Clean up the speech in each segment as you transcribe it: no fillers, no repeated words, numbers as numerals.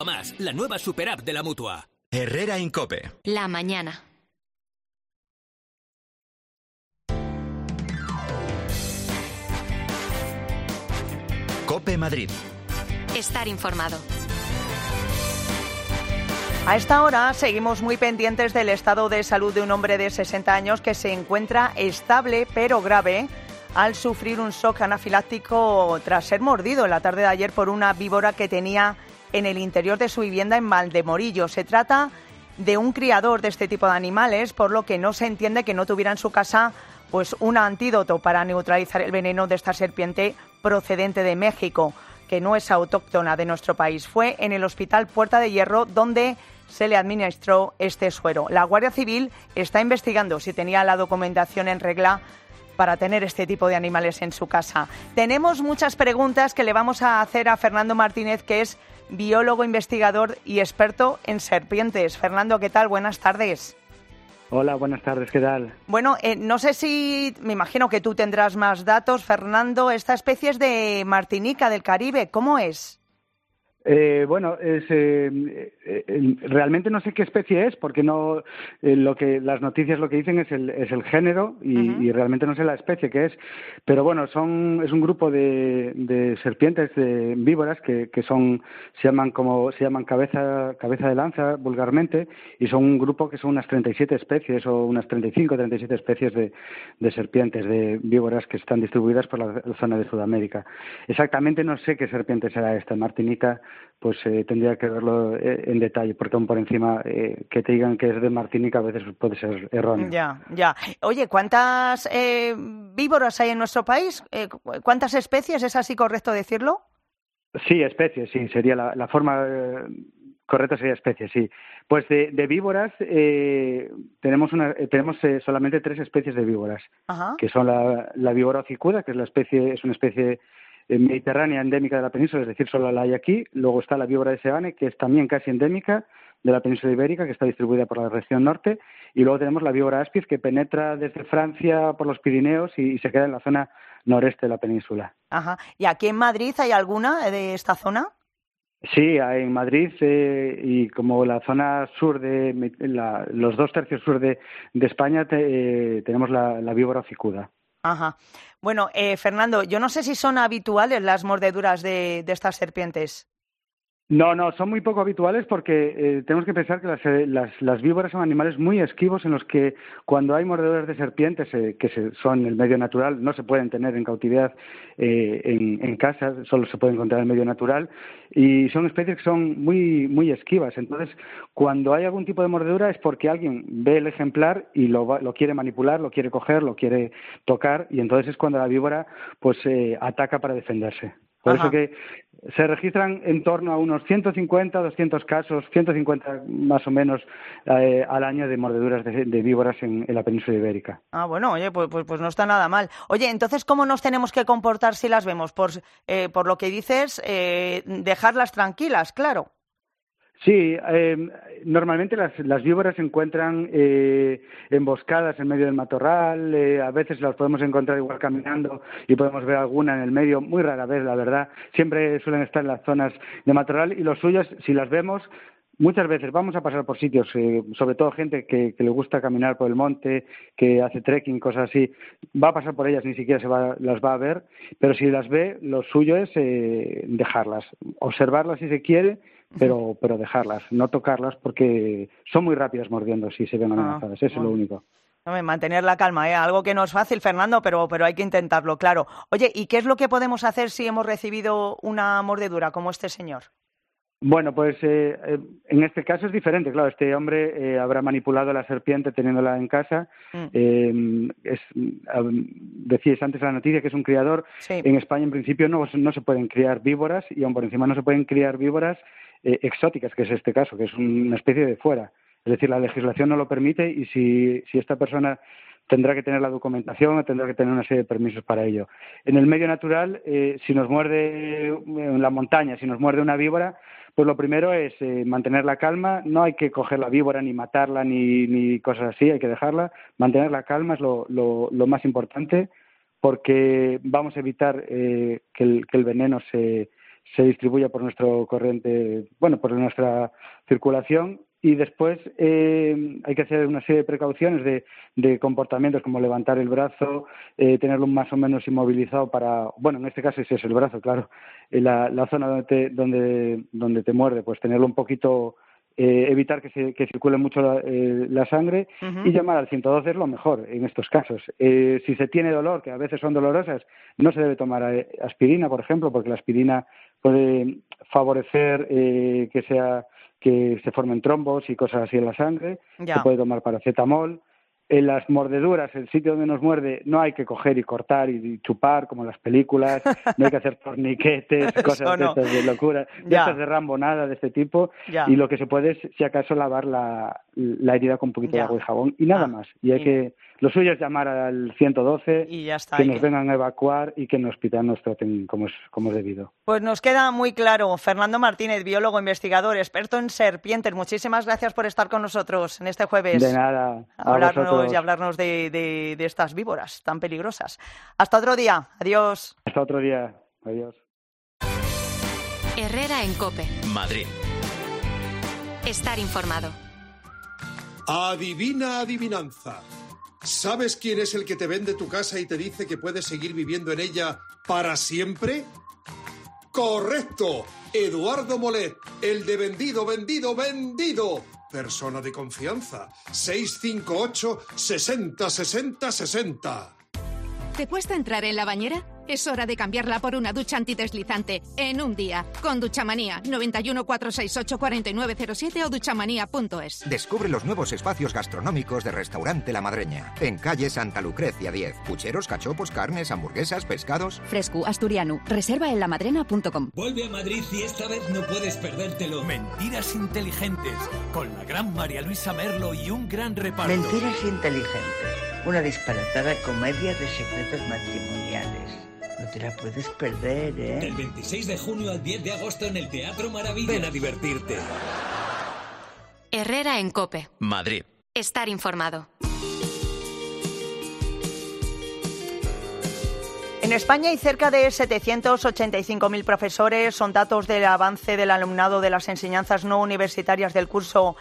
Más, la nueva super app de la Mutua. Herrera Incope. La mañana. Cope Madrid. Estar informado. A esta hora seguimos muy pendientes del estado de salud de un hombre de 60 años que se encuentra estable pero grave al sufrir un shock anafiláctico tras ser mordido en la tarde de ayer por una víbora que tenía en el interior de su vivienda en Valdemorillo. Se trata de un criador de este tipo de animales, por lo que no se entiende que no tuviera en su casa pues un antídoto para neutralizar el veneno de esta serpiente procedente de México, que no es autóctona de nuestro país. Fue en el Hospital Puerta de Hierro donde se le administró este suero. La Guardia Civil está investigando si tenía la documentación en regla para tener este tipo de animales en su casa. Tenemos muchas preguntas que le vamos a hacer a Fernando Martínez, que es biólogo, investigador y experto en serpientes. Fernando, ¿qué tal? Buenas tardes. Hola, buenas tardes, ¿qué tal? Bueno, no sé si, me imagino que tú tendrás más datos, Fernando. Esta especie es de Martinica, del Caribe, ¿cómo es? Realmente no sé qué especie es, porque no las noticias lo que dicen es el género y realmente no sé la especie que es, pero bueno, es un grupo de serpientes, de víboras que se llaman cabeza de lanza vulgarmente, y son un grupo que son unas 37 especies o unas 35 37 especies de serpientes, de víboras que están distribuidas por la zona de Sudamérica. Exactamente no sé qué serpiente será esta, Martinica. Pues tendría que verlo en detalle, porque aún por encima que te digan que es de Martinica a veces puede ser erróneo. Ya. Oye, ¿cuántas víboras hay en nuestro país? ¿Cuántas especies? ¿Es así correcto decirlo? Sí, especies, sí, sería la forma correcta sería especies, sí. Pues de víboras tenemos solamente 3 especies de víboras. Ajá. Que son la víbora hocicuda, que es una especie mediterránea endémica de la península, es decir, solo la hay aquí. Luego está la víbora de Seane, que es también casi endémica de la península ibérica, que está distribuida por la región norte. Y luego tenemos la víbora aspis, que penetra desde Francia por los Pirineos y se queda en la zona noreste de la península. Ajá. ¿Y aquí en Madrid hay alguna de esta zona? Sí, en Madrid y como la zona sur los 2 tercios sur de España tenemos la víbora hocicuda. Ajá. Bueno, Fernando, yo no sé si son habituales las mordeduras de estas serpientes. No, son muy poco habituales porque tenemos que pensar que las víboras son animales muy esquivos en los que cuando hay mordeduras de serpientes, son el medio natural, no se pueden tener en cautividad en casa, solo se pueden encontrar en el medio natural, y son especies que son muy, muy esquivas. Entonces, cuando hay algún tipo de mordedura es porque alguien ve el ejemplar y lo quiere manipular, lo quiere coger, lo quiere tocar, y entonces es cuando la víbora pues ataca para defenderse. Por Eso que se registran en torno a unos 150, 200 casos, 150 más o menos al año de mordeduras de víboras en la península ibérica. Ah, bueno, oye, pues no está nada mal. Oye, entonces, ¿cómo nos tenemos que comportar si las vemos? Por lo que dices, dejarlas tranquilas, claro. Sí, normalmente las víboras se encuentran emboscadas en medio del matorral, a veces las podemos encontrar igual caminando y podemos ver alguna en el medio, muy rara vez, la verdad. Siempre suelen estar en las zonas de matorral y lo suyo es, si las vemos, muchas veces vamos a pasar por sitios, sobre todo gente que le gusta caminar por el monte, que hace trekking, cosas así, va a pasar por ellas, ni siquiera las va a ver, pero si las ve, lo suyo es dejarlas, observarlas si se quiere, pero dejarlas, no tocarlas porque son muy rápidas mordiendo si se ven amenazadas, eso es lo único. Mantener la calma, algo que no es fácil, Fernando, pero hay que intentarlo, claro. Oye, ¿y qué es lo que podemos hacer si hemos recibido una mordedura como este señor? Bueno, pues en este caso es diferente, claro, este hombre habrá manipulado a la serpiente teniéndola en casa, decíais antes en la noticia que es un criador, sí. En España en principio no se pueden criar víboras y aún por encima no se pueden criar víboras exóticas, que es este caso, que es una especie de fuera, es decir, la legislación no lo permite y si esta persona tendrá que tener la documentación o tendrá que tener una serie de permisos para ello. En el medio natural, si nos muerde en la montaña, si nos muerde una víbora, pues lo primero es mantener la calma, no hay que coger la víbora ni matarla ni cosas así, hay que dejarla, mantener la calma es lo más importante porque vamos a evitar que el veneno se se distribuya por nuestro corriente, por nuestra circulación. Y después hay que hacer una serie de precauciones de comportamientos como levantar el brazo, tenerlo más o menos inmovilizado en este caso ese es el brazo, claro, la zona donde te muerde, pues tenerlo un poquito, evitar que circule mucho la sangre y llamar al 112 es lo mejor en estos casos. Si se tiene dolor, que a veces son dolorosas, no se debe tomar aspirina, por ejemplo, porque la aspirina puede favorecer que se formen trombos y cosas así en la sangre. Se puede tomar paracetamol. En las mordeduras, el sitio donde nos muerde, no hay que coger y cortar y chupar como en las películas, no hay que hacer torniquetes, cosas de estas de locura, de estas de Rambo, nada de este tipo. Y lo que se puede es, si acaso, lavar la herida con un poquito de agua y jabón y nada más. Y lo suyo es llamar al 112, y ya está, que nos vengan a evacuar y que en el hospital nos traten como es debido. Pues nos queda muy claro. Fernando Martínez, biólogo, investigador, experto en serpientes. Muchísimas gracias por estar con nosotros en este jueves. De nada. Hablarnos de estas víboras tan peligrosas. Hasta otro día. Adiós. Hasta otro día. Adiós. Herrera en COPE. Madrid. Estar informado. Adivina adivinanza. ¿Sabes quién es el que te vende tu casa y te dice que puedes seguir viviendo en ella para siempre? ¡Correcto! Eduardo Molet, el de vendido, vendido, vendido. Persona de confianza. 658 60 60 60. ¿Te cuesta entrar en la bañera? Es hora de cambiarla por una ducha antideslizante en un día. Con Duchamanía, 91 468 4907 o duchamanía.es. Descubre los nuevos espacios gastronómicos de Restaurante La Madreña. En calle Santa Lucrecia 10. Pucheros, cachopos, carnes, hamburguesas, pescados. Fresco, asturiano. Reserva en lamadrena.com. Vuelve a Madrid y esta vez no puedes perdértelo. Mentiras inteligentes. Con la gran María Luisa Merlo y un gran reparto. Mentiras inteligentes. Una disparatada comedia de secretos matrimoniales. No te la puedes perder, ¿eh? Del 26 de junio al 10 de agosto en el Teatro Maravilla. Ven a divertirte. Herrera en COPE. Madrid. Estar informado. En España hay cerca de 785.000 profesores. Son datos del avance del alumnado de las enseñanzas no universitarias del curso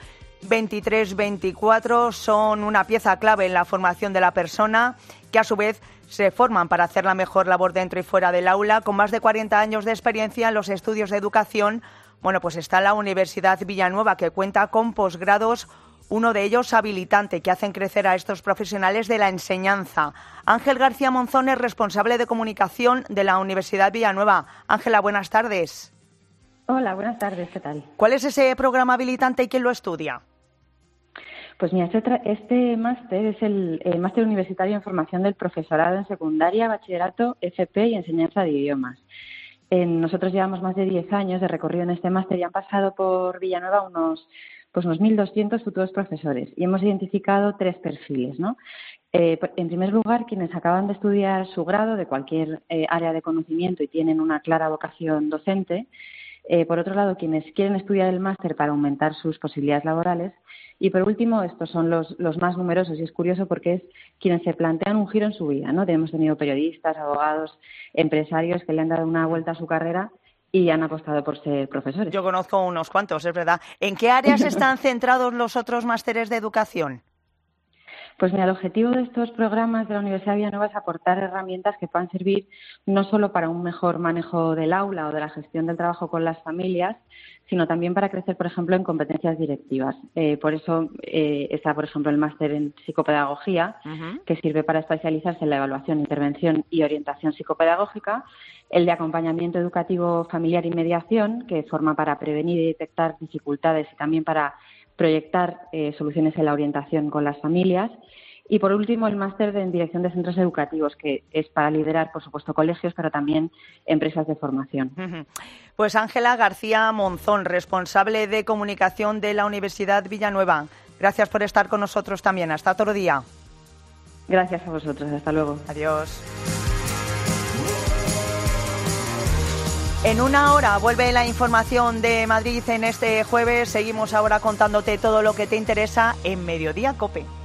23-24. Son una pieza clave en la formación de la persona, que a su vez se forman para hacer la mejor labor dentro y fuera del aula. Con más de 40 años de experiencia en los estudios de educación, pues está la Universidad Villanueva, que cuenta con posgrados, uno de ellos habilitante, que hacen crecer a estos profesionales de la enseñanza. Ángel García Monzón es responsable de comunicación de la Universidad Villanueva. Ángela, buenas tardes. Hola, buenas tardes, ¿qué tal? ¿Cuál es ese programa habilitante y quién lo estudia? Pues mira, este máster es el máster universitario en formación del profesorado en secundaria, bachillerato, FP y enseñanza de idiomas. Nosotros llevamos más de 10 años de recorrido en este máster y han pasado por Villanueva unos 1.200 futuros profesores y hemos identificado 3 perfiles, ¿no? En primer lugar, quienes acaban de estudiar su grado de cualquier área de conocimiento y tienen una clara vocación docente. Por otro lado, quienes quieren estudiar el máster para aumentar sus posibilidades laborales. Y por último, estos son los más numerosos y es curioso porque es quienes se plantean un giro en su vida, ¿no? Hemos tenido periodistas, abogados, empresarios que le han dado una vuelta a su carrera y han apostado por ser profesores. Yo conozco unos cuantos, es verdad. ¿En qué áreas están centrados los otros másteres de educación? Pues mira, el objetivo de estos programas de la Universidad de Villanueva es aportar herramientas que puedan servir no solo para un mejor manejo del aula o de la gestión del trabajo con las familias, sino también para crecer, por ejemplo, en competencias directivas. Por eso está, por ejemplo, el máster en psicopedagogía, que sirve para especializarse en la evaluación, intervención y orientación psicopedagógica, el de acompañamiento educativo familiar y mediación, que forma para prevenir y detectar dificultades y también para proyectar soluciones en la orientación con las familias. Y, por último, el máster en dirección de centros educativos, que es para liderar, por supuesto, colegios, pero también empresas de formación. Pues Ángela García Monzón, responsable de comunicación de la Universidad Villanueva. Gracias por estar con nosotros también. Hasta otro día. Gracias a vosotros. Hasta luego. Adiós. En una hora vuelve la información de Madrid en este jueves. Seguimos ahora contándote todo lo que te interesa en Mediodía COPE.